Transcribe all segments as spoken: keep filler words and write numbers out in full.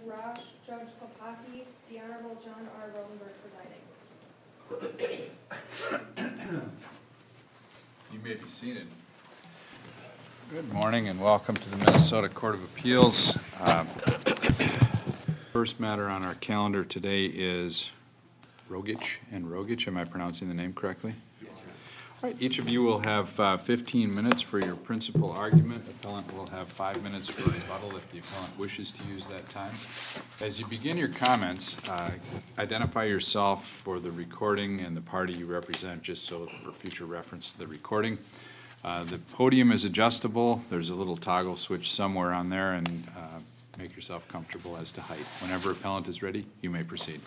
Rosh, Judge Kopacki, the Honorable John R. Rosenberg presiding. You may be seated. Good morning and welcome to the Minnesota Court of Appeals. Um, First matter on our calendar today is Rogich and Rogich. Am I pronouncing the name correctly? Yes, sir. All right, each of you will have uh, fifteen minutes for your principal argument. The appellant will have five minutes for rebuttal if the appellant wishes to use that time. As you begin your comments, uh, identify yourself for the recording and the party you represent, just so for future reference to the recording. Uh, the podium is adjustable. There's a little toggle switch somewhere on there, and uh, make yourself comfortable as to height. Whenever appellant is ready, you may proceed.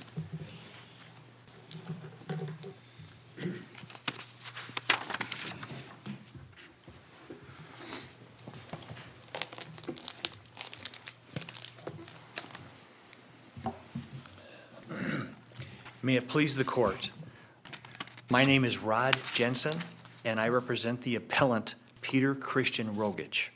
May it please the court. My name is Rod Jensen, and I represent the appellant Peter Christian Rogich.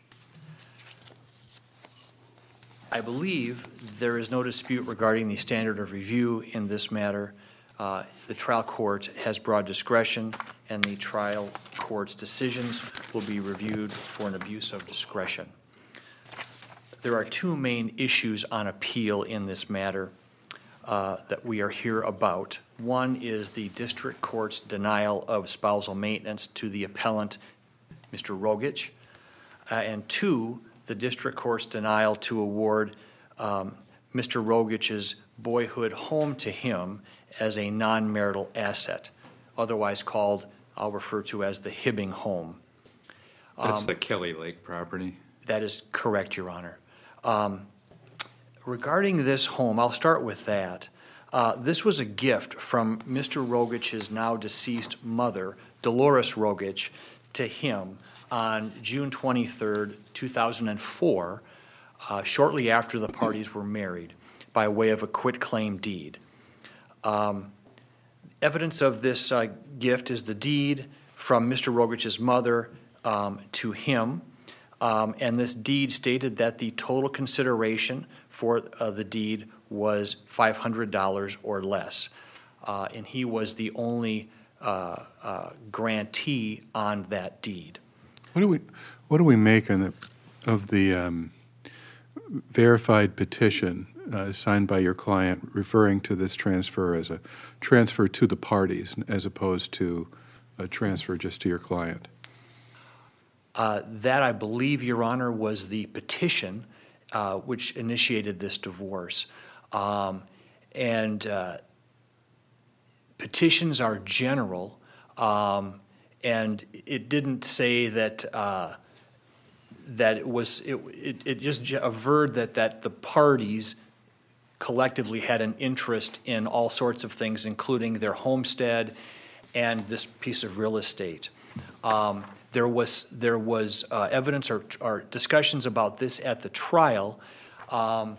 I believe there is no dispute regarding the standard of review in this matter. Uh, the trial court has broad discretion, and the trial court's decisions will be reviewed for an abuse of discretion. There are two main issues on appeal in this matter uh, that we are here about. One is the district court's denial of spousal maintenance to the appellant, Mister Rogich, uh, and two, the district court's denial to award um, Mister Rogich's boyhood home to him as a non-marital asset, otherwise called, I'll refer to as the Hibbing home. That's Um, the Kelly Lake property. That is correct, Your Honor. Um, regarding this home, I'll start with that. Uh, this was a gift from Mister Rogich's now deceased mother, Dolores Rogich, to him on June twenty-third, two thousand four, uh, shortly after the parties were married, by way of a quitclaim deed. Um, evidence of this uh, gift is the deed from Mister Rogich's mother um, to him, um, and this deed stated that the total consideration for uh, the deed was five hundred dollars or less, uh, and he was the only uh, uh, grantee on that deed. What do we, what do we make on the, of the um, verified petition uh, signed by your client referring to this transfer as a transfer to the parties as opposed to a transfer just to your client? Uh, that, I believe, Your Honor, was the petition uh, which initiated this divorce. Um, and uh, petitions are general, um, and it didn't say that uh, that it was. It, it, it just averred that that the parties collectively had an interest in all sorts of things, including their homestead and this piece of real estate. Um, there was there was uh, evidence or, or discussions about this at the trial. Um,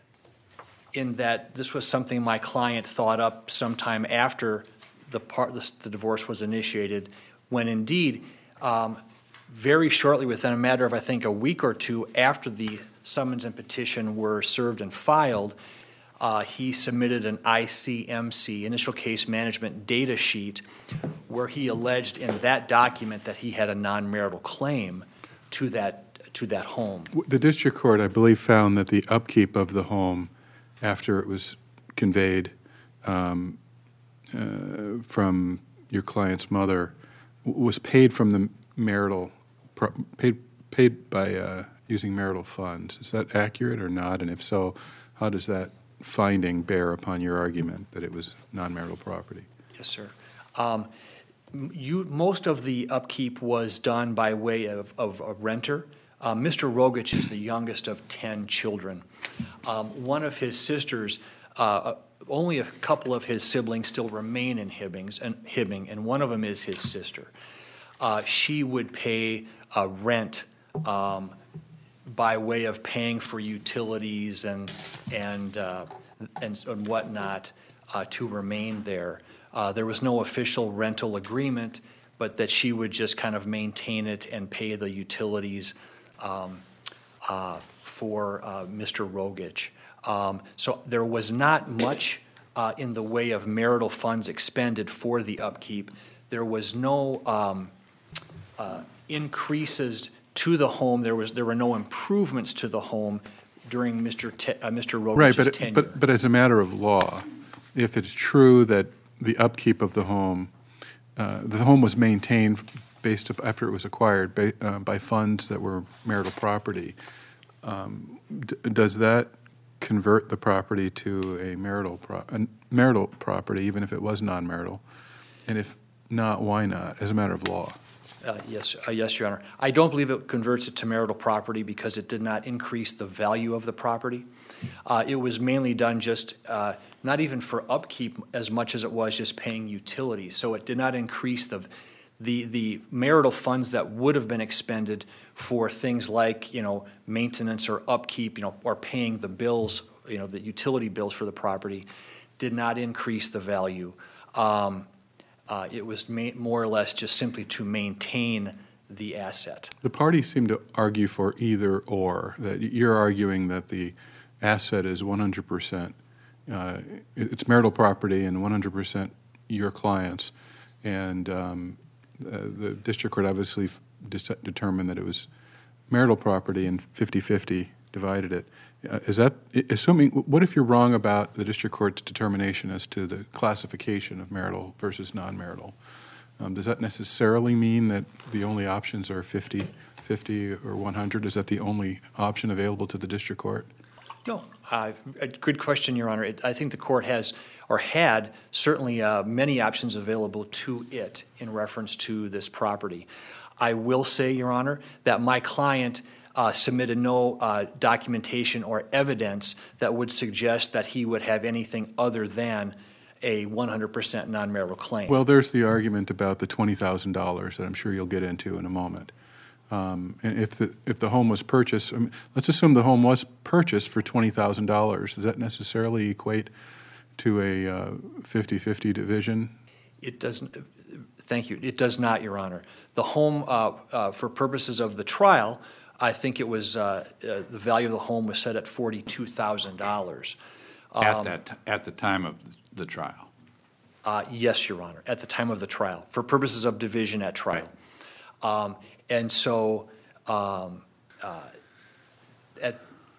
in that this was something my client thought up sometime after the part the, the divorce was initiated, when indeed, um, very shortly, within a matter of I think a week or two after the summons and petition were served and filed, uh, he submitted an I C M C, initial case management data sheet, where he alleged in that document that he had a non-marital claim to that to that home. The district court, I believe, found that the upkeep of the home after it was conveyed um, uh, from your client's mother was paid from the marital, paid paid by uh, using marital funds. Is that accurate or not? And if so, how does that finding bear upon your argument that it was non-marital property? Yes, sir. Um, you, most of the upkeep was done by way of, of a renter. Uh, Mister Rogich is the youngest of ten children. Um, one of his sisters, uh, only a couple of his siblings still remain in Hibbings, and Hibbing, and one of them is his sister. Uh, she would pay uh, rent um, by way of paying for utilities and and uh, and, and whatnot uh, to remain there. Uh, there was no official rental agreement, but that she would just kind of maintain it and pay the utilities um, uh, for uh, Mister Rogich. Um, So there was not much uh, in the way of marital funds expended for the upkeep. There was no um, uh, increases to the home. There was, there were no improvements to the home during Mister Te- uh, Mister Right, Rogich's but, tenure. but, but as a matter of law, if it's true that the upkeep of the home, uh, the home was maintained based, up- after it was acquired, ba- uh, by funds that were marital property, um, d- does that convert the property to a marital, pro- a marital property, even if it was non-marital? And if not, why not, as a matter of law? Uh, Yes, uh, yes, Your Honor. I don't believe it converts it to marital property because it did not increase the value of the property. Uh, It was mainly done just, uh, not even for upkeep as much as it was just paying utilities. So it did not increase the, the, the marital funds that would have been expended for things like, you know, maintenance or upkeep, you know, or paying the bills, you know, the utility bills for the property, did not increase the value. Um, Uh, It was ma- more or less just simply to maintain the asset. The parties seem to argue for either or, that you're arguing that the asset is one hundred percent, uh, it's marital property and one hundred percent your client's, and um, uh, the district court obviously f- dis- determined that it was marital property and fifty-fifty divided it. Uh, Is that, i- assuming, what if you're wrong about the district court's determination as to the classification of marital versus non-marital? Um, Does that necessarily mean that the only options are fifty, fifty, or one hundred? Is that the only option available to the district court? No, uh, a good question, Your Honor. It- I think the court has, or had, certainly uh, many options available to it in reference to this property. I will say, Your Honor, that my client uh, submitted no uh, documentation or evidence that would suggest that he would have anything other than a one hundred percent non-marital claim. Well, there's the argument about the twenty thousand dollars that I'm sure you'll get into in a moment. Um, And if the, if the home was purchased, I mean, let's assume the home was purchased for twenty thousand dollars. Does that necessarily equate to a uh, fifty-fifty division? It doesn't, thank you, it does not, Your Honor. The home, uh, uh, for purposes of the trial, I think it was, uh, uh, the value of the home was set at forty-two thousand dollars. At that, at the time of the trial. Uh, Yes, Your Honor, at the time of the trial, for purposes of division at trial. Um, And so, um, uh, at,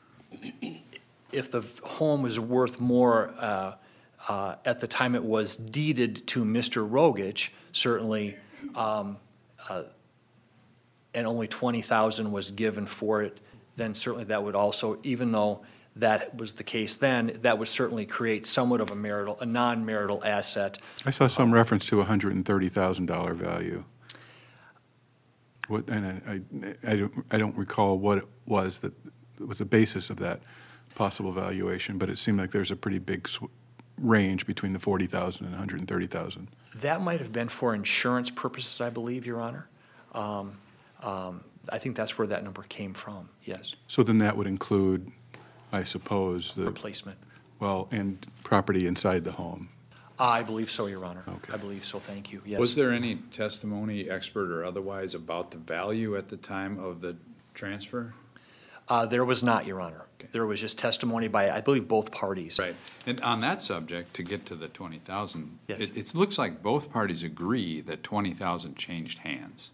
if the home was worth more uh, uh, at the time it was deeded to Mister Rogich, certainly, um, uh, and only twenty thousand dollars was given for it, then certainly that would also, even though that was the case then, that would certainly create somewhat of a marital, a non-marital asset. I saw some reference to a one hundred thirty thousand dollars value. What, and I, I, I don't, I don't recall what it was that was the basis of that possible valuation, but it seemed like there's a pretty big sw- range between the forty thousand and one hundred thirty thousand. That might have been for insurance purposes, I believe, Your Honor. Um, um, I think that's where that number came from, yes, So then that would include, I suppose, the, replacement. well, and property inside the home. I believe so, Your Honor. Okay. I believe so, thank you, yes. Was there any testimony, expert or otherwise, about the value at the time of the transfer? Uh, There was not, Your Honor. There was just testimony by, I believe, both parties. Right. And on that subject, to get to the twenty thousand, Yes. it, it looks like both parties agree that twenty thousand changed hands.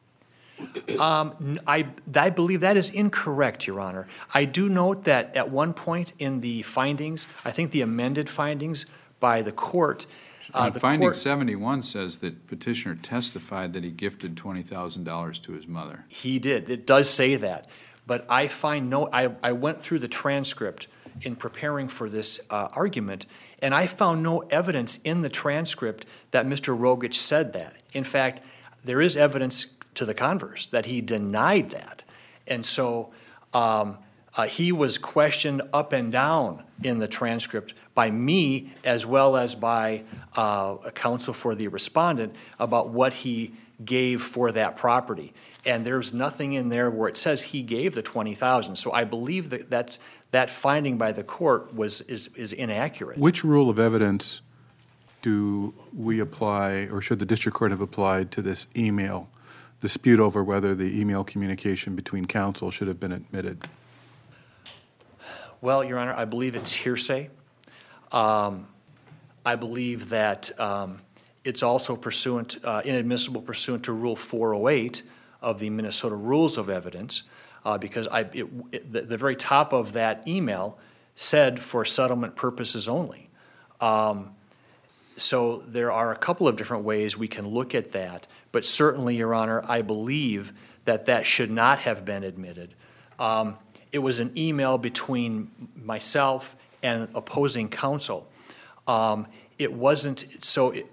N- I, I believe that is incorrect, Your Honor. I do note that at one point in the findings, I think the amended findings by the court, uh, On the finding court, seventy-one says that petitioner testified that he gifted twenty thousand dollars to his mother. he did, it does say that. But I find no, I, I went through the transcript in preparing for this uh, argument, and I found no evidence in the transcript that Mister Rogich said that. In fact, there is evidence to the converse, that he denied that. And so um, uh, he was questioned up and down in the transcript by me as well as by uh, a counsel for the respondent about what he gave for that property. And there's nothing in there where it says he gave the twenty thousand. So I believe that that's, that finding by the court was, is, is inaccurate. Which rule of evidence do we apply, or should the district court have applied to this email dispute over whether the email communication between counsel should have been admitted? Well, Your Honor, I believe it's hearsay. Um, I believe that um, it's also pursuant, uh, inadmissible pursuant to Rule four oh eight of the Minnesota Rules of Evidence, uh, because I, it, it, the, the very top of that email said for settlement purposes only. Um, so there are a couple of different ways we can look at that, but certainly, Your Honor, I believe that that should not have been admitted. Um, it was an email between myself and opposing counsel. Um, it wasn't, so it,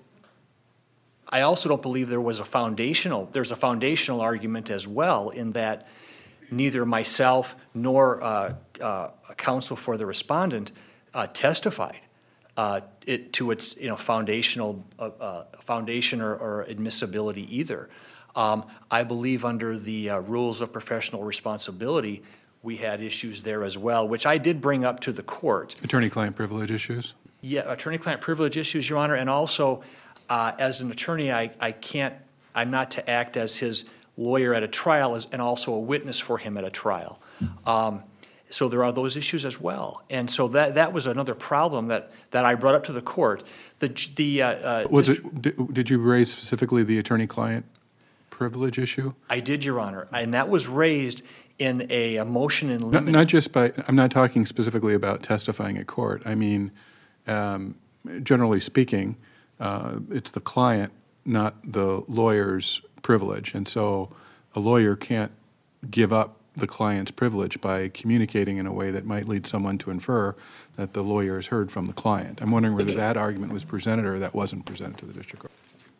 I also don't believe there was a foundational, there's a foundational argument as well in that neither myself nor uh, uh, counsel for the respondent uh, testified uh, it to its, you know, foundational uh, uh, foundation or, or admissibility either. Um, I believe under the uh, rules of professional responsibility, we had issues there as well, which I did bring up to the court. Attorney-client privilege issues? Yeah, attorney-client privilege issues, Your Honor, and also, uh, as an attorney, I, I can't, I'm not to act as his lawyer at a trial as, and also a witness for him at a trial. Um, so there are those issues as well. And so that, that was another problem that, that I brought up to the court. The, the, uh, uh, Was dist- it, did- did you raise specifically the attorney-client privilege issue? I did, Your Honor, and that was raised in a, a motion in Not, limine. not just by, I'm not talking specifically about testifying at court. I mean, um, generally speaking, uh, it's the client, not the lawyer's privilege. And so a lawyer can't give up the client's privilege by communicating in a way that might lead someone to infer that the lawyer has heard from the client. I'm wondering whether that argument was presented or that wasn't presented to the district court.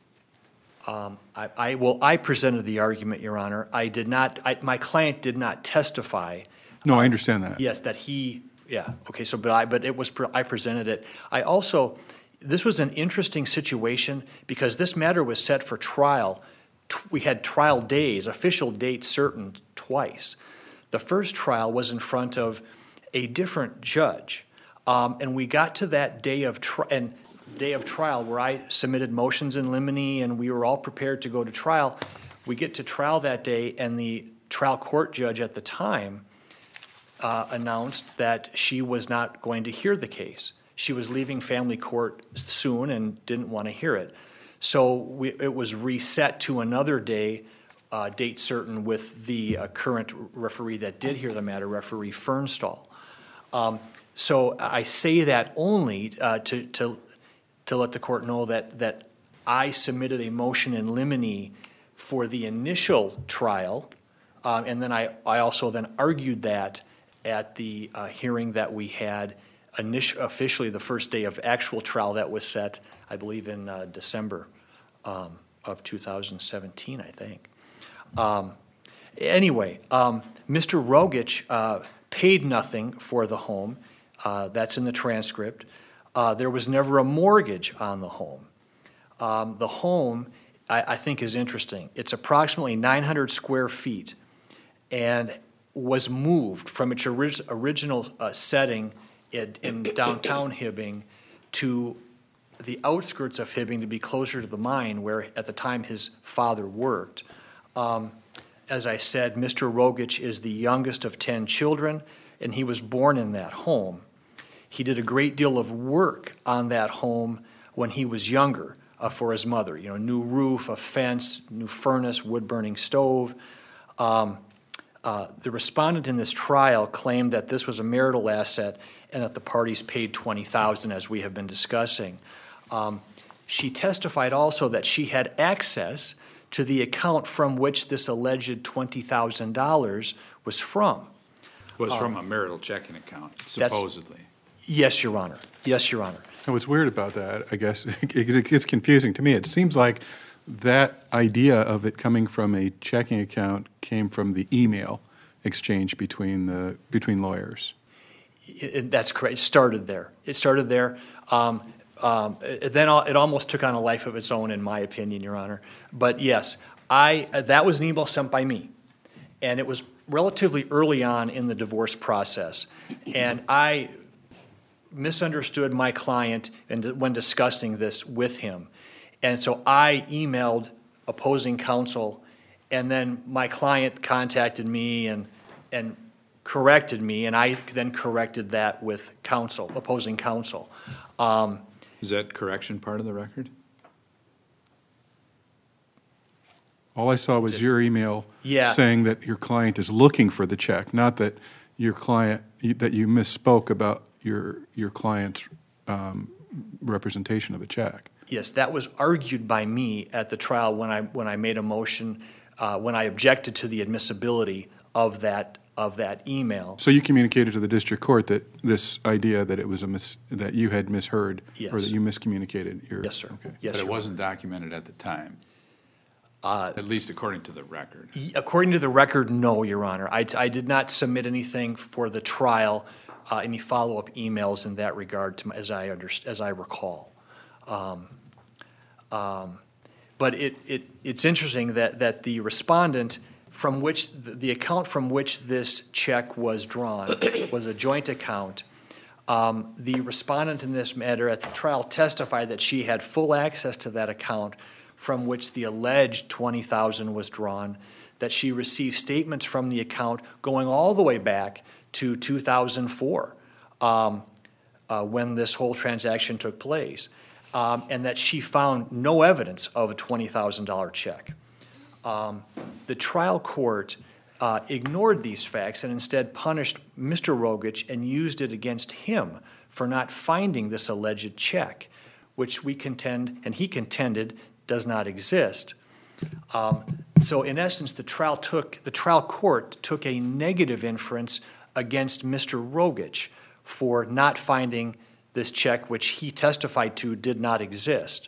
Um, I, I, well, I presented the argument, Your Honor. I did not, I, my client did not testify. No, I understand that. Yes, that he, yeah, okay, so, but I, but it was, pre- I presented it. I also, this was an interesting situation because this matter was set for trial. Tw- We had trial days, official dates certain twice. The first trial was in front of a different judge. Um, and we got to that day of tri- and day of trial where I submitted motions in limine and we were all prepared to go to trial. We get to trial that day and the trial court judge at the time uh, announced that she was not going to hear the case. She was leaving family court soon and didn't want to hear it. So we, it was reset to another day, uh, date certain, with the uh, current referee that did hear the matter, Referee Fernstall. Um, so I say that only uh, to, to to let the court know that, that I submitted a motion in limine for the initial trial, um, and then I, I also then argued that at the uh, hearing that we had init- officially the first day of actual trial that was set, I believe in uh, December um, of two thousand seventeen, I think. Um, anyway, um, Mister Rogich uh, paid nothing for the home. Uh, that's in the transcript. Uh, there was never a mortgage on the home. Um, the home, I, I think, is interesting. It's approximately nine hundred square feet and was moved from its orig- original uh, setting in, in downtown Hibbing to the outskirts of Hibbing to be closer to the mine where at the time his father worked. Um, as I said, Mister Rogich is the youngest of ten children, and he was born in that home. He did a great deal of work on that home when he was younger uh, for his mother. You know, new roof, a fence, new furnace, wood-burning stove. Um, uh, the respondent in this trial claimed that this was a marital asset and that the parties paid twenty thousand dollars, as we have been discussing. Um, she testified also that she had access to the account from which this alleged twenty thousand dollars was from. Was from a marital checking account, That's- supposedly. Yes, Your Honor. Yes, Your Honor. And what's weird about that, I guess, it gets confusing to me. It seems like that idea of it coming from a checking account came from the email exchange between the, between lawyers. It- it- That's correct. It started there. It started there. Um, um, it- Then al- it almost took on a life of its own, in my opinion, Your Honor. But yes, I, uh, that was an email sent by me. And it was relatively early on in the divorce process. And I misunderstood my client and when discussing this with him. And so I emailed opposing counsel, and then my client contacted me and, and corrected me, and I then corrected that with counsel, opposing counsel. Um, Is that correction part of the record? All I saw was your email Yeah. saying that your client is looking for the check, not that your client, that you misspoke about your, your client's um, representation of a check. Yes, that was argued by me at the trial when I, when I made a motion, uh, when I objected to the admissibility of that, of that email. So you communicated to the district court that this idea that it was a mis, that you had misheard? Or Yes. that you miscommunicated your? Yes, sir. Okay. Yes, But sir. it wasn't documented at the time, Uh, at least according to the record. According to the record, no, Your Honor. I, I did not submit anything for the trial, uh, any follow-up emails in that regard, to, my- as I underst, as I recall. Um, um, But it, it, it's interesting that, that the respondent from which, the the account from which this check was drawn was a joint account. Um, The respondent in this matter at the trial testified that she had full access to that account from which the alleged twenty thousand dollars was drawn, that she received statements from the account going all the way back to two thousand four, um, uh, when this whole transaction took place, um, and that she found no evidence of a twenty thousand dollars check. Um, the trial court uh, ignored these facts and instead punished Mister Rogich and used it against him for not finding this alleged check, which we contend, and he contended, does not exist. Um, so in essence, the trial took, the trial court took a negative inference against Mister Rogich for not finding this check, which he testified to did not exist.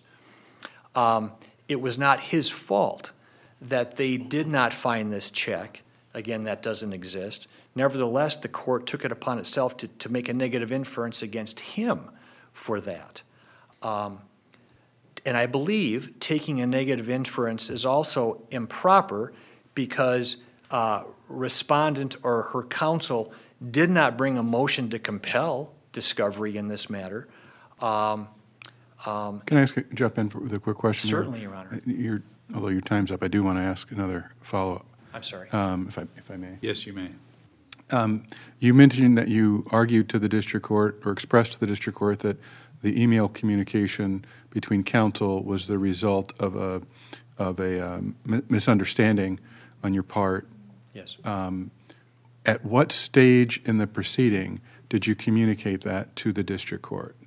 Um, it was not his fault that they did not find this check. Again, that doesn't exist. Nevertheless, the court took it upon itself to, to make a negative inference against him for that. Um, And I believe taking a negative inference is also improper because uh, respondent or her counsel did not bring a motion to compel discovery in this matter. Um, um, Can I ask, jump in for- with a quick question? here? Certainly, Your Honor. Uh, Your, although your time's up, I do want to ask another follow-up, I'm sorry. um, if I, if I may. Yes, you may. Um, You mentioned that you argued to the district court or expressed to the district court that the email communication between counsel was the result of a, of a um, mi- misunderstanding on your part. Yes. At what stage in the proceeding did you communicate that to the district court?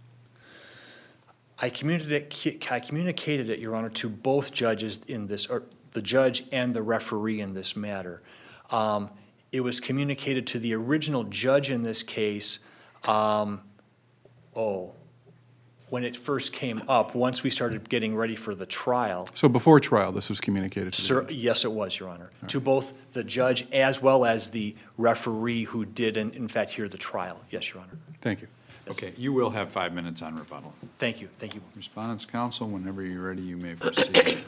I communicated, I communicated it, Your Honor, to both judges in this, or the judge and the referee in this matter. Um, It was communicated to the original judge in this case, um, oh, when it first came up, once we started getting ready for the trial. So before trial, this was communicated to the Sir, judge? yes, it was, Your Honor, to both the judge as well as the referee who did, in, in fact, hear the trial. Yes, Your Honor. Thank you. Okay, you will have five minutes on rebuttal. Thank you, thank you. Respondents' counsel, whenever you're ready, you may proceed.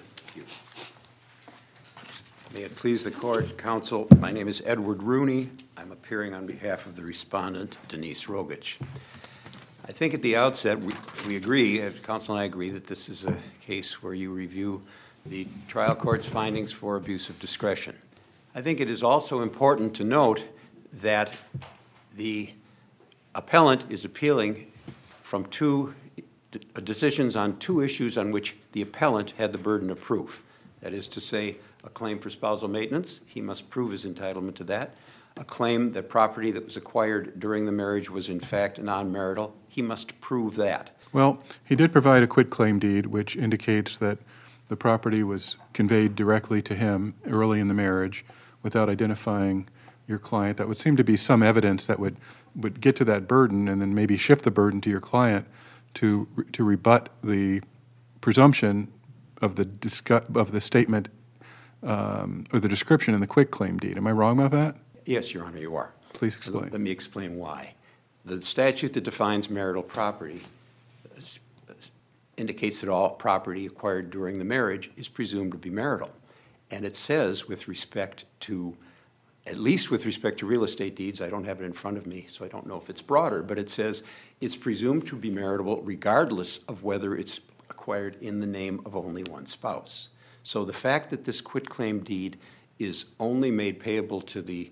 May it please the court, counsel, my name is Edward Rooney. I'm appearing on behalf of the respondent, Denise Rogich. I think at the outset, we, we agree, uh, counsel and I agree, that this is a case where you review the trial court's findings for abuse of discretion. I think it is also important to note that the appellant is appealing from two d- decisions on two issues on which the appellant had the burden of proof. That is to say, a claim for spousal maintenance, he must prove his entitlement to that. A claim that property that was acquired during the marriage was in fact non-marital, he must prove that. Well, he did provide a quitclaim deed, which indicates that the property was conveyed directly to him early in the marriage without identifying your client. That would seem to be some evidence that would, would get to that burden and then maybe shift the burden to your client to, to rebut the presumption of the discuss, of the statement um, or the description in the quitclaim deed. Am I wrong about that? Yes, Your Honor, you are. Please explain. Let me explain why. The statute that defines marital property indicates that all property acquired during the marriage is presumed to be marital. And it says with respect to, at least with respect to real estate deeds, I don't have it in front of me, so I don't know if it's broader, but it says it's presumed to be marital regardless of whether it's acquired in the name of only one spouse. So the fact that this quitclaim deed is only made payable to the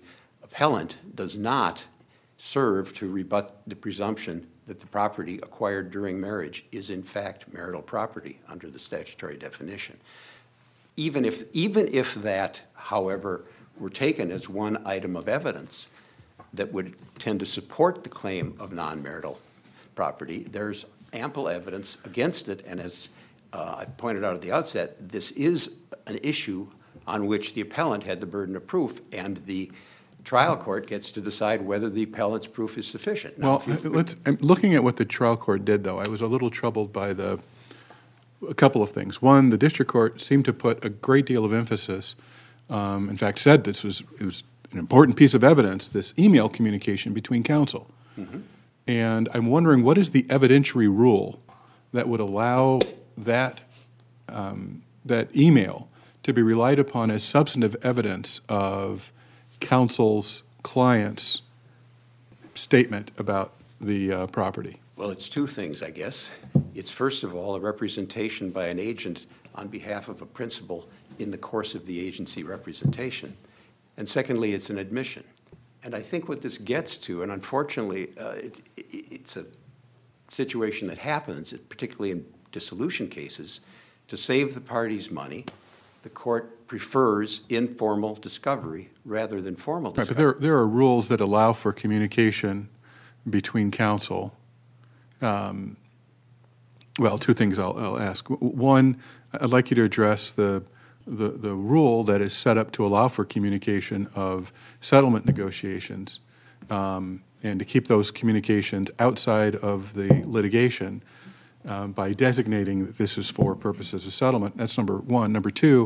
appellant does not serve to rebut the presumption that the property acquired during marriage is in fact marital property under the statutory definition. Even if, even if that, however, were taken as one item of evidence that would tend to support the claim of non-marital property, there's ample evidence against it, and as uh, I pointed out at the outset, this is an issue on which the appellant had the burden of proof, and the trial court gets to decide whether the appellant's proof is sufficient. Now, Well, if you- let's, I'm looking at what the trial court did, though, I was a little troubled by the, a couple of things. One, the district court seemed to put a great deal of emphasis, um, in fact, said this was, it was an important piece of evidence, this email communication between counsel. Mm-hmm. And I'm wondering, what is the evidentiary rule that would allow that, um, that email to be relied upon as substantive evidence of counsel's client's statement about the uh, property? Well, it's two things, I guess. It's first of all a representation by an agent on behalf of a principal in the course of the agency representation. And secondly, it's an admission. And I think what this gets to, and unfortunately, uh, it, it, it's a situation that happens, particularly in dissolution cases, to save the parties money, the court prefers informal discovery rather than formal Right, but discovery. there, there are rules that allow for communication between counsel. Um, Well, two things I'll, I'll ask. W- One, I'd like you to address the, the, the rule that is set up to allow for communication of settlement negotiations, um, and to keep those communications outside of the litigation um, by designating that this is for purposes of settlement. That's number one. Number two,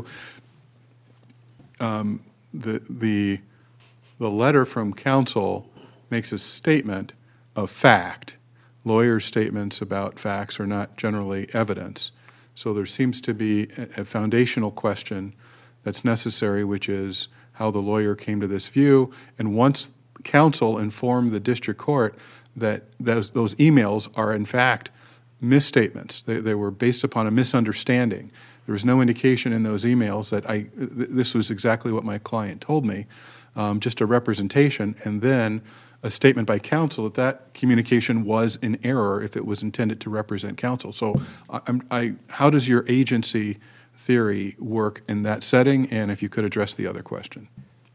um, the, the, the letter from counsel makes a statement of fact. Lawyers' statements about facts are not generally evidence. So there seems to be a, a foundational question that's necessary, which is how the lawyer came to this view. And once counsel informed the district court that those, those emails are in fact misstatements, they, they were based upon a misunderstanding. There was no indication in those emails that I, th this was exactly what my client told me, um, just a representation, and then a statement by counsel that that communication was in error if it was intended to represent counsel. So I, I'm, I, how does your agency theory work in that setting, and if you could address the other question?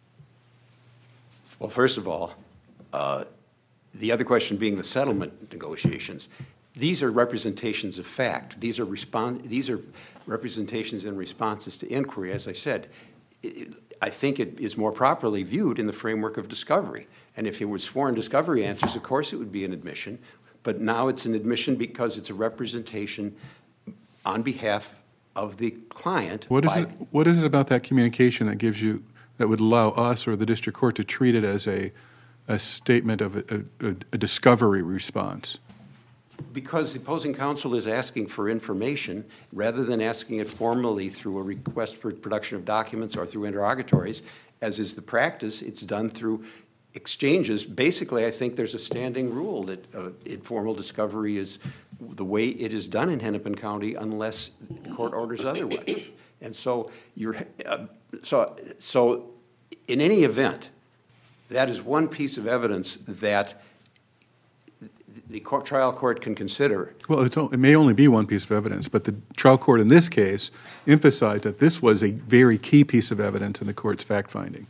Well, first of all, uh, the other question being the settlement negotiations. These are representations of fact. These are respond. These are representations and responses to inquiry. As I said, it, I think it is more properly viewed in the framework of discovery. And if it was sworn discovery answers, of course it would be an admission. But now it's an admission because it's a representation on behalf of the client. What is by, it? What is it about that communication that gives you, that would allow us or the district court to treat it as a, a statement of a, a, a discovery response? Because the opposing counsel is asking for information rather than asking it formally through a request for production of documents or through interrogatories, as is the practice. It's done through exchanges. Basically, I think there's a standing rule that uh, informal discovery is the way it is done in Hennepin County unless the court orders otherwise. And so you're uh, so so in any event, that is one piece of evidence that the court, trial court can consider. Well, it's, it may only be one piece of evidence, but the trial court in this case emphasized that this was a very key piece of evidence in the court's fact-finding.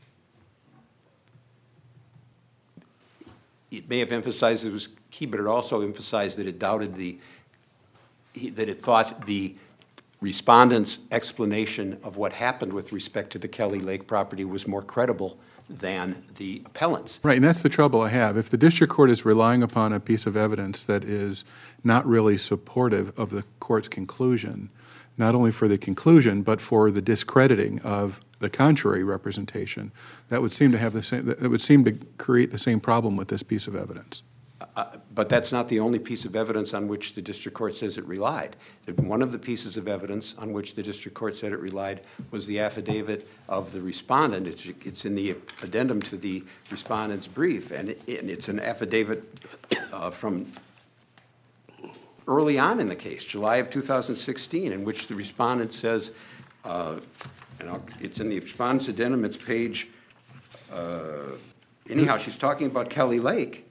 It may have emphasized it was key, but it also emphasized that it doubted the, that it thought the respondent's explanation of what happened with respect to the Kelly Lake property was more credible than the appellant's. Right, and that's the trouble I have. If the district court is relying upon a piece of evidence that is not really supportive of the court's conclusion, not only for the conclusion, but for the discrediting of the contrary representation, that would seem to have the same, that would seem to create the same problem with this piece of evidence. Uh, but that's not the only piece of evidence on which the district court says it relied. One of the pieces of evidence on which the district court said it relied was the affidavit of the respondent. It's, it's in the addendum to the respondent's brief, and, it, and it's an affidavit uh, from early on in the case, July of two thousand sixteen, in which the respondent says, uh, and I'll, it's in the respondent's addendum, it's page uh, Anyhow, she's talking about Kelly Lake.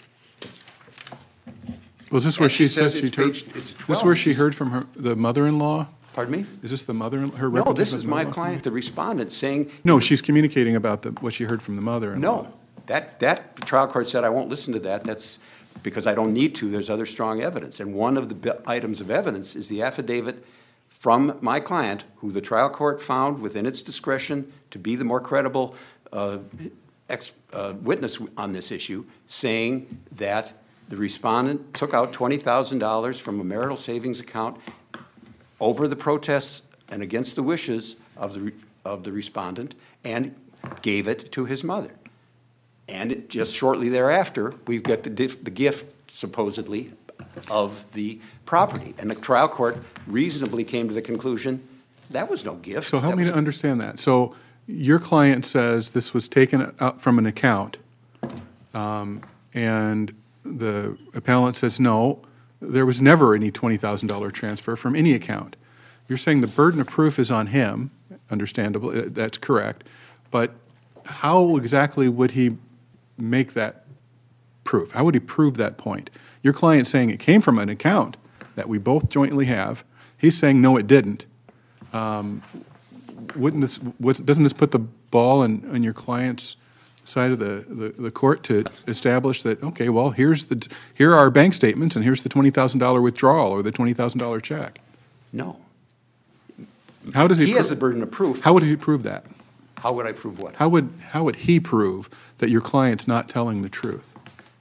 Was this where And she she says says she it's heard, page- it's this is where she twelve. heard from her, the mother-in-law? Pardon me? Is this the mother, her No, this representative is my mother-in-law? client, the respondent, saying, No, she's communicating about the, what she heard from the mother-in-law. no, that, that, the trial court said, I won't listen to that. That's because I don't need to. There's other strong evidence. And one of the bi- items of evidence is the affidavit from my client, who the trial court found within its discretion to be the more credible uh, ex, uh, witness on this issue, saying that the respondent took out twenty thousand dollars from a marital savings account over the protests and against the wishes of the, re- of the respondent and gave it to his mother. And it- just shortly thereafter, we've got the, dif- the gift supposedly of the property. And the trial court reasonably came to the conclusion that was no gift. So help That me was to a- understand that. So your client says this was taken out from an account, um, and the appellant says, no, there was never any twenty thousand dollar transfer from any account. You're saying the burden of proof is on him, understandable, uh, that's correct, but how exactly would he make that proof? How would he prove that point? Your client's saying it came from an account that we both jointly have. He's saying, no, it didn't. Um, Wouldn't this, was- doesn't this put the ball in, in your client's side of the, the, the court to establish that, okay, well, here's the, here are our bank statements, and here's the twenty thousand dollar withdrawal or the twenty thousand dollar check? No. How does he? He has pro- the burden of proof. How would he prove that? How would I prove what? How would, how would he prove that your client's not telling the truth?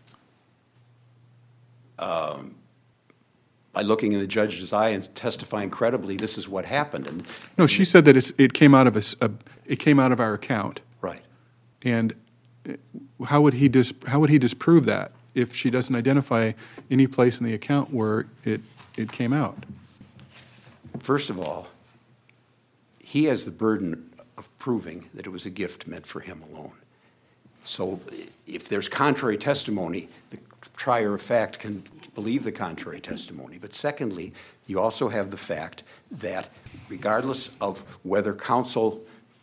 By looking in the judge's eye and testifying credibly, this is what happened. And No, she said that it's, it came out of a, s- a- it came out of our account. right. And uh, how would he dis, how would he disprove that if she doesn't identify any place in the account where it, it came out? First of all, he has the burden of proving that it was a gift meant for him alone. So if there's contrary testimony, the trier of fact can believe the contrary testimony. But secondly, you also have the fact that regardless of whether counsel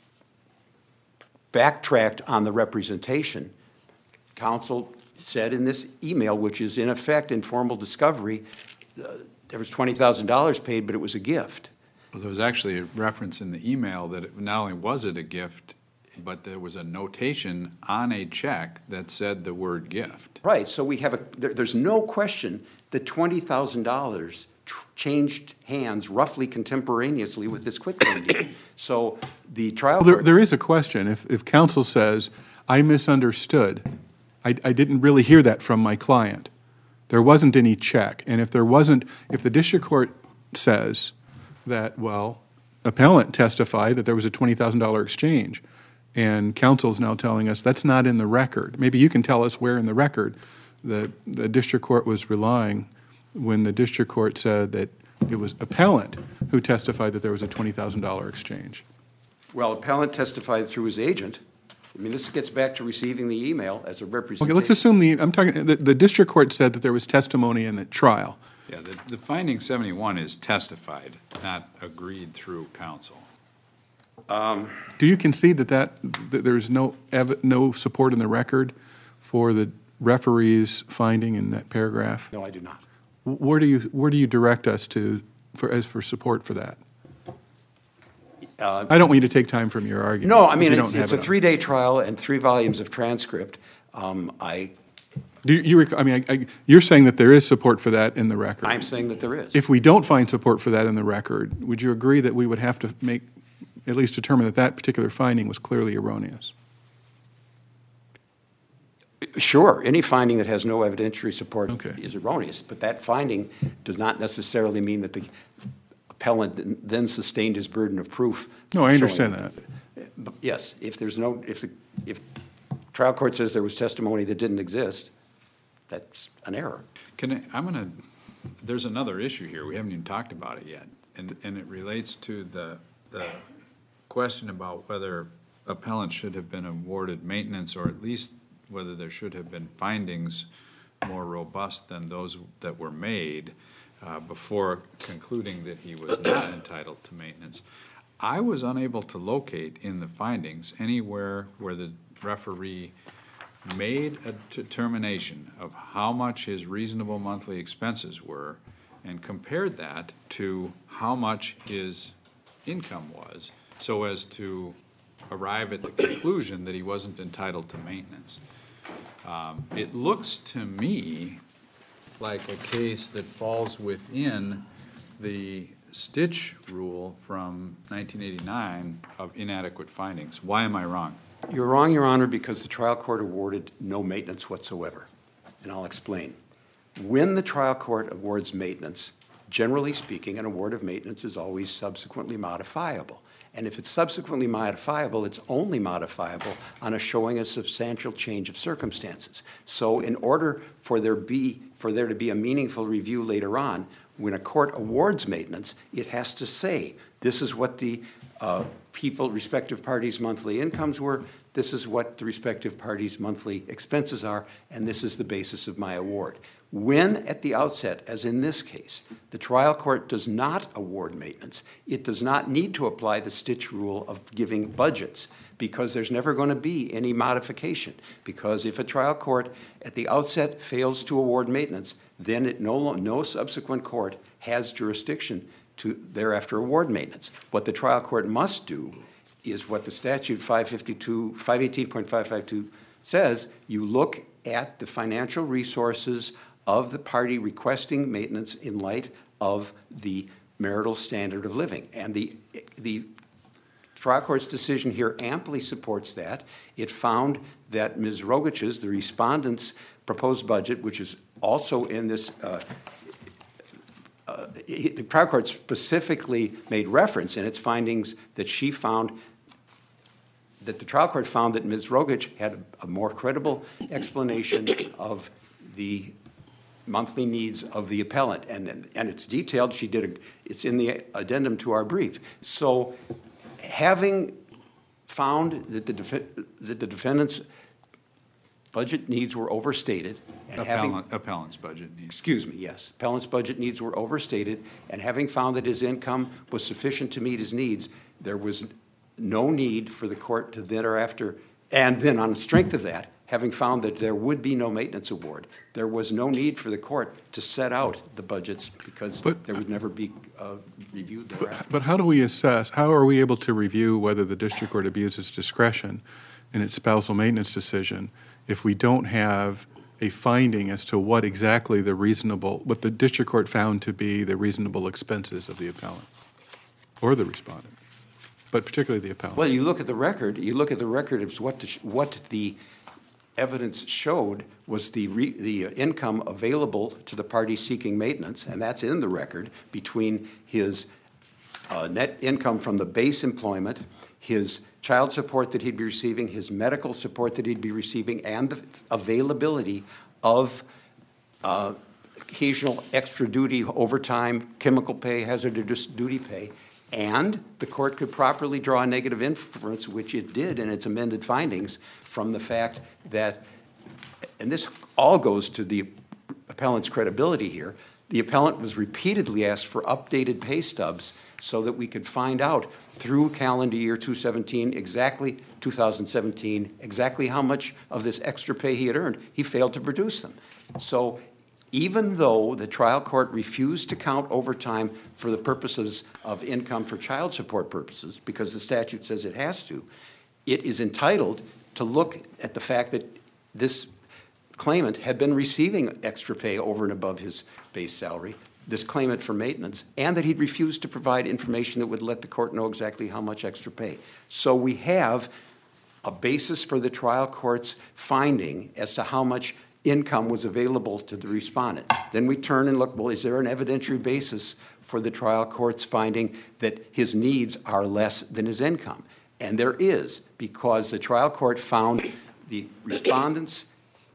backtracked on the representation, counsel said in this email, which is in effect informal discovery, uh, there was twenty thousand dollars paid, but it was a gift. Well, there was actually a reference in the email that it, not only was it a gift, but there was a notation on a check that said the word gift. Right, so we have a, there, there's no question that twenty thousand dollars tr- changed hands roughly contemporaneously with this quitclaim deed. So the trial Well, there, court, there is a question. If, if counsel says, I misunderstood, I, I didn't really hear that from my client, there wasn't any check, and if there wasn't, if the district court says that, well, appellant testified that there was a twenty thousand dollar exchange, and counsel's now telling us that's not in the record. Maybe you can tell us where in the record the, the district court was relying when the district court said that it was appellant who testified that there was a twenty thousand dollar exchange. well, appellant testified through his agent. I mean, this gets back to receiving the email as a representation. Okay, let's assume the, I'm talking, the, the district court said that there was testimony in the trial. Yeah, the, the finding seventy-one is testified, not agreed through counsel. Do you concede that that, that there's no, ev- no support in the record for the referee's finding in that paragraph? No, I do not. Wh- Where do you, where do you direct us to, for, as for support for that? I don't want you to take time from your argument. No, I if mean, you it's, don't have it's a it on. three-day trial and three volumes of transcript. Um, I, Do you- you, rec- I mean, I, I, you're saying that there is support for that in the record? I'm saying that there is. If we don't find support for that in the record, would you agree that we would have to make, at least determine that that particular finding was clearly erroneous? Sure, any finding that has no evidentiary support Okay. is erroneous, but that finding does not necessarily mean that the appellant then sustained his burden of proof. No, I showing- understand that. But yes, if there's no, if the, if trial court says there was testimony that didn't exist, that's an error. Can I, I'm gonna, there's another issue here, we haven't even talked about it yet, and, and it relates to the, the question about whether appellants should have been awarded maintenance, or at least whether there should have been findings more robust than those that were made uh, before concluding that he was not entitled to maintenance. I was unable to locate in the findings anywhere where the referee made a determination of how much his reasonable monthly expenses were and compared that to how much his income was, so as to arrive at the conclusion that he wasn't entitled to maintenance. Um, It looks to me like a case that falls within the Stitch rule from nineteen eighty-nine of inadequate findings. Why am I wrong? You're wrong, Your Honor, because the trial court awarded no maintenance whatsoever, and I'll explain. When the trial court awards maintenance, generally speaking, an award of maintenance is always subsequently modifiable. And if it's subsequently modifiable, it's only modifiable on a showing a substantial change of circumstances. So in order for there be for there to be a meaningful review later on, when a court awards maintenance, it has to say, this is what the uh, people, respective parties' monthly incomes were, this is what the respective parties' monthly expenses are, and this is the basis of my award. When, at the outset, as in this case, the trial court does not award maintenance, it does not need to apply the Stitch rule of giving budgets, because there's never going to be any modification. Because if a trial court at the outset fails to award maintenance, then it no, no subsequent court has jurisdiction to thereafter award maintenance. What the trial court must do is what the statute five fifty-two, five eighteen point five five two says. You look at the financial resources of the party requesting maintenance in light of the marital standard of living. And the, the trial court's decision here amply supports that. It found that Miz Rogich's, the respondent's proposed budget, which is also in this, uh, uh, the trial court specifically made reference in its findings that she found that the trial court found that Miz Rogich had a more credible explanation of the monthly needs of the appellant, and and it's detailed. She did a, it's in the addendum to our brief. So, having found that the def that the defendant's budget needs were overstated, and having Appellant, appellant's budget needs. excuse me, yes, appellant's budget needs were overstated, and having found that his income was sufficient to meet his needs, there was no need for the court to thereafter, and then on the strength of that, having found that there would be no maintenance award, there was no need for the court to set out the budgets because But- there would never be uh, reviewed thereafter. But how do we assess, how are we able to review whether the district court abuses discretion in its spousal maintenance decision if we don't have a finding as to what exactly the reasonable, what the district court found to be the reasonable expenses of the appellant or the respondent, but particularly the appellant? Well, you look at the record, you look at the record of what the, what the evidence showed was the, re, the income available to the party seeking maintenance, and that's in the record, between his uh, net income from the base employment, his child support that he'd be receiving, his medical support that he'd be receiving, and the availability of uh, occasional extra duty, overtime, chemical pay, hazardous duty pay. And the court could properly draw a negative inference, which it did in its amended findings, from the fact that, and this all goes to the appellant's credibility here, the appellant was repeatedly asked for updated pay stubs so that we could find out through calendar year two seventeen, exactly two thousand seventeen, exactly how much of this extra pay he had earned. He failed to produce them. So even though the trial court refused to count overtime for the purposes of income for child support purposes, because the statute says it has to, it is entitled to look at the fact that this claimant had been receiving extra pay over and above his base salary, this claimant for maintenance, and that he'd refused to provide information that would let the court know exactly how much extra pay. So we have a basis for the trial court's finding as to how much income was available to the respondent. Then we turn and look, well, is there an evidentiary basis for the trial court's finding that his needs are less than his income? And there is, because the trial court found the respondent's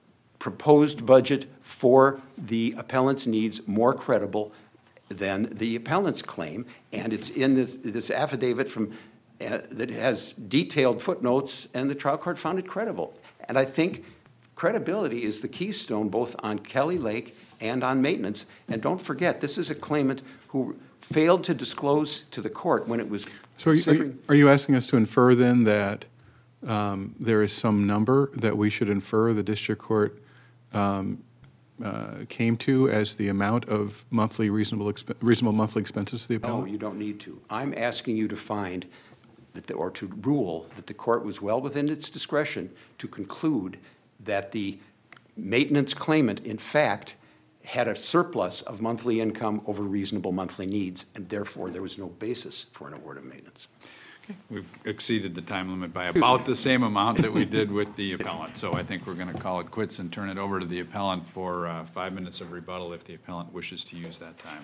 proposed budget for the appellant's needs more credible than the appellant's claim, and it's in this, this affidavit from uh, that has detailed footnotes, and the trial court found it credible. And I think credibility is the keystone both on Kelly Lake and on maintenance. And don't forget, this is a claimant who failed to disclose to the court when it was So are you, are you- are you asking us to infer then that um, there is some number that we should infer the district court um, uh, came to as the amount of monthly reasonable exp- reasonable monthly expenses to the No, appellant? you don't need to. I'm asking you to find that, the- or to rule that the court was well within its discretion to conclude that the maintenance claimant, in fact, had a surplus of monthly income over reasonable monthly needs, and therefore there was no basis for an award of maintenance. We've exceeded the time limit by about the same amount that we did with the appellant, so I think we're going to call it quits and turn it over to the appellant for uh, five minutes of rebuttal if the appellant wishes to use that time.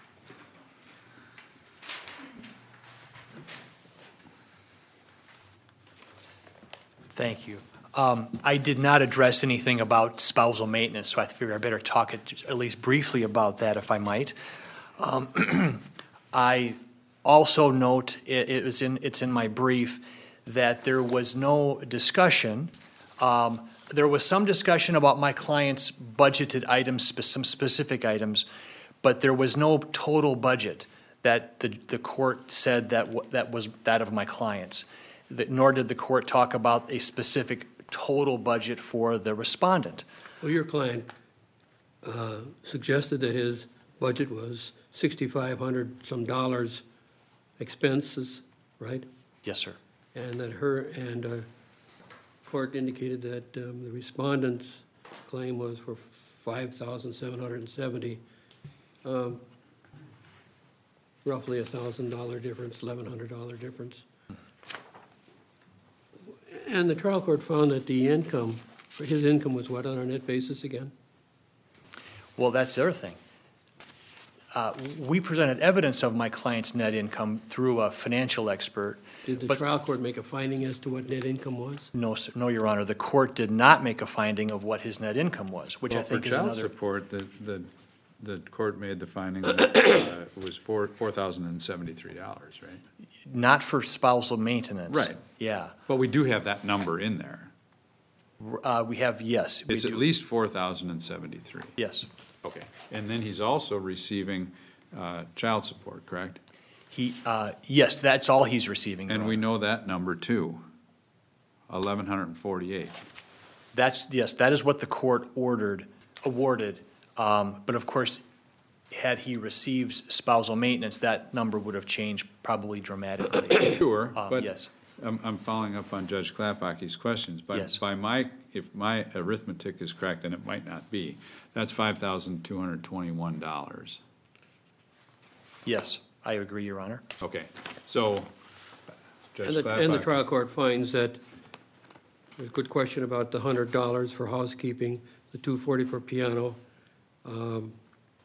Thank you. Um, I did not address anything about spousal maintenance, so I figure I better talk at at least briefly about that, if I might. Um, I also note, it, it was in, it's in my brief, that there was no discussion. Um, there was some discussion about my client's budgeted items, spe- some specific items, but there was no total budget that the, the court said that w- that was that of my client's. That, nor did the court talk about a specific total budget for the respondent. Well, your client uh, suggested that his budget was sixty-five hundred some dollars expenses, right? Yes, sir. And that her, and uh, court indicated that um, the respondent's claim was for five thousand seven hundred seventy, um, roughly a thousand dollar difference, eleven hundred dollar difference. And the trial court found that the income, his income was what on a net basis again? Well, that's the other thing. Uh, we presented evidence of my client's net income through a financial expert. Did the but- trial court make a finding as to what net income was? No, sir, no, Your Honor. The court did not make a finding of what his net income was, which I Well, think for is child another. support, the, the, the court made the finding that uh, it was four, four thousand and seventy-three dollars, right? Not for spousal maintenance. Right. Yeah. But we do have that number in there. Uh, we have, yes. we It's at do. least four thousand and seventy-three. Yes. Okay. And then he's also receiving uh, child support, correct? He, uh, yes, that's all he's receiving, Your And we Honor. know that number too, eleven hundred and forty-eight. That's, yes, that is what the court ordered, awarded. Um, but of course, had he received spousal maintenance, that number would have changed probably dramatically. Sure, Um, but yes. I'm, I'm following up on Judge Klapaki's questions. By, Yes. by my, if my arithmetic is correct, and it might not be, that's five thousand two hundred twenty-one dollars. Yes, I agree, Your Honor. Okay, so, Judge And the, and the Klapak- trial court finds that, there's a good question about the hundred dollars for housekeeping, the two forty for piano. Um,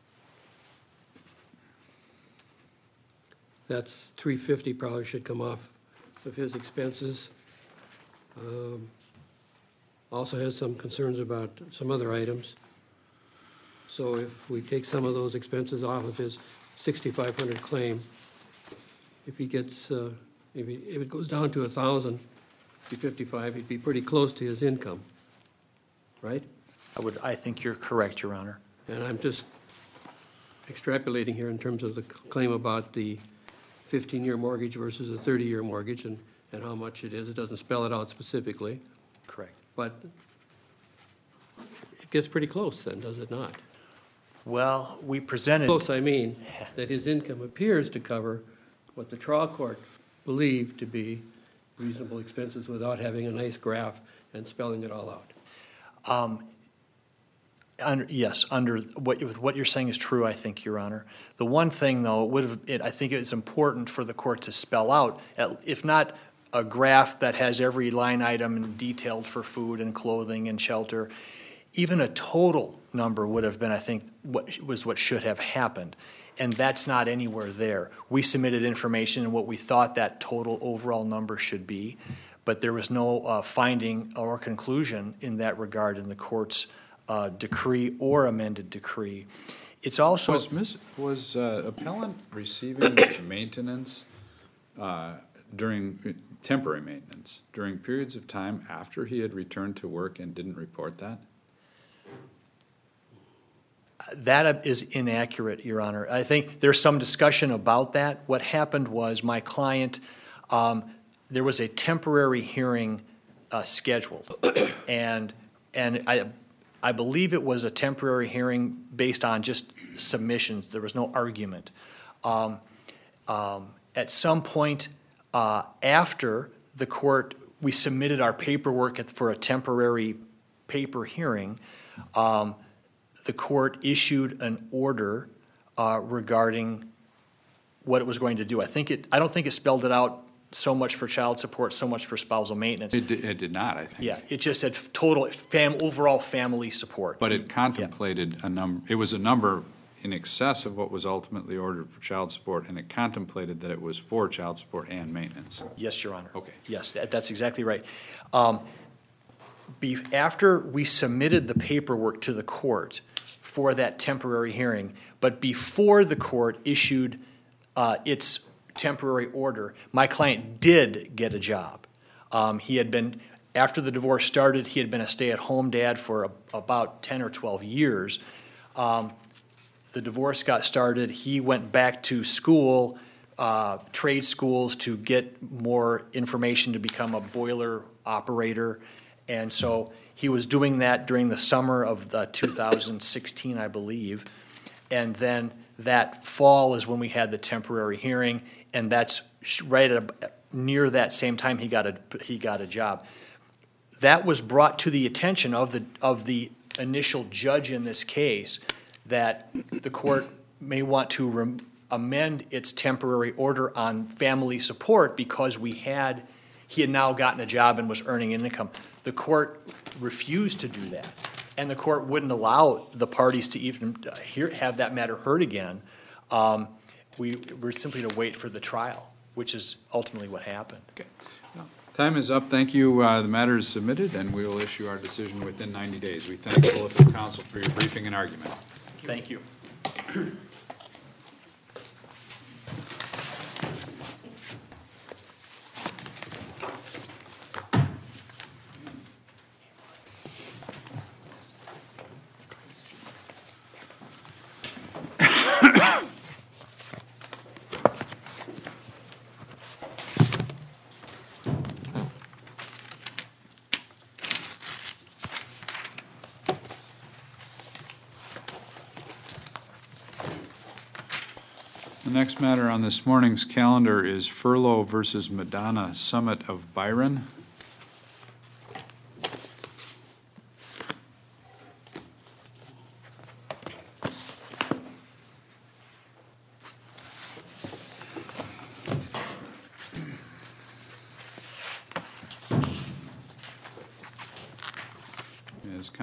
That's three fifty probably should come off of his expenses. Um, Also has some concerns about some other items. So if we take some of those expenses off of his sixty-five hundred claim, if he gets, uh, if he, if it goes down to a thousand, be fifty-five, he'd be pretty close to his income, right? I would, I think you're correct, Your Honor. And I'm just extrapolating here in terms of the claim about the fifteen-year mortgage versus a thirty-year mortgage and, and how much it is. It doesn't spell it out specifically, Correct. but it gets pretty close then, does it not? Well, we presented. Close, I mean, that his income appears to cover what the trial court believed to be reasonable expenses without having a nice graph and spelling it all out. Um, Under, yes, under, what, if what you're saying is true, I think, Your Honor. The one thing, though, it would have, it, I think it's important for the court to spell out, at- if not a graph that has every line item detailed for food and clothing and shelter, even a total number would have been, I think, what was what should have happened. And that's not anywhere there. We submitted information and what we thought that total overall number should be, but there was no uh, finding or conclusion in that regard in the court's Uh, decree or amended decree. It's also, Was, Miss- was uh, appellant receiving maintenance uh, during, temporary maintenance, during periods of time after he had returned to work and didn't report that? that is inaccurate, Your Honor. I think there's some discussion about that. What happened was my client, um, there was a temporary hearing uh, scheduled. And, and I, I believe it was a temporary hearing based on just submissions. There was no argument. Um, um, At some point uh, after the court, we submitted our paperwork at- for a temporary paper hearing, um, the court issued an order uh, regarding what it was going to do. I think it, I don't think it spelled it out so much for child support, so much for spousal maintenance. It did, it did not, I think. Yeah, it just said total, fam, overall family support. But it contemplated a number, it was a number in excess of what was ultimately ordered for child support, and it contemplated that it was for child support and maintenance. Yes, Your Honor. Okay. Yes, that- that's exactly right. Um, be, after we submitted the paperwork to the court for that temporary hearing, but before the court issued uh, its temporary order, my client did get a job. Um, he had been, after the divorce started, he had been a stay-at-home dad for a, about ten or twelve years. Um, the divorce got started, he went back to school, uh, trade schools to get more information to become a boiler operator. And so he was doing that during the summer of the two thousand sixteen, I believe. And then that fall is when we had the temporary hearing, and that's sh- right at, a- near that same time he got a, he got a job. That was brought to the attention of the, of the initial judge in this case, that the court may want to rem- amend its temporary order on family support because we had, he had now gotten a job and was earning an income. The court refused to do that, and the court wouldn't allow the parties to even hear, have that matter heard again. Um, we were simply to wait for the trial, which is ultimately what happened. Okay. Well, time is up. Thank you. Uh, The matter is submitted, and we will issue our decision within ninety days. We thank both the counsel for your briefing and argument. Thank you. The next matter on this morning's calendar is Furlow versus Madonna Summit of Byron.